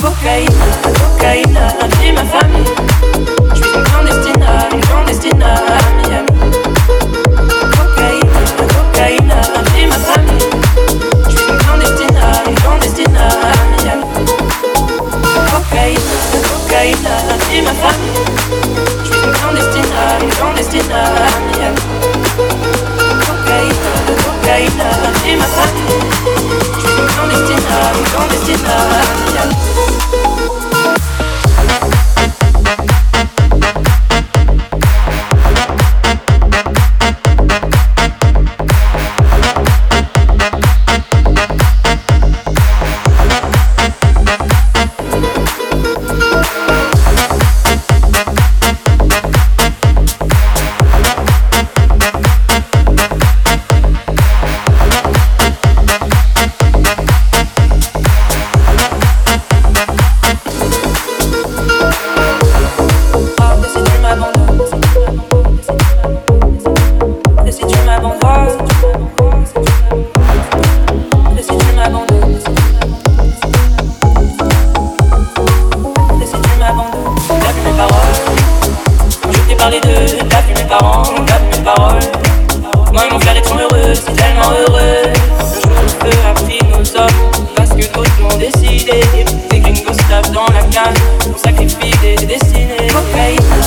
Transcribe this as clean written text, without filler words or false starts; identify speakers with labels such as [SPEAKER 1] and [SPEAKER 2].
[SPEAKER 1] Cocaïne, vie ma famille. Je suis une clandestine à Miami. Cocaïne, vie ma famille. Je suis une clandestine à Miami. Cocaïne, vie ma famille. Je suis une clandestine à Miami. Cocaïne, vie ma famille. Je suis une clandestine à Miami. Décidé, des gringos se tapent dans la canne, on sacrifie des destinées. Cocaïne,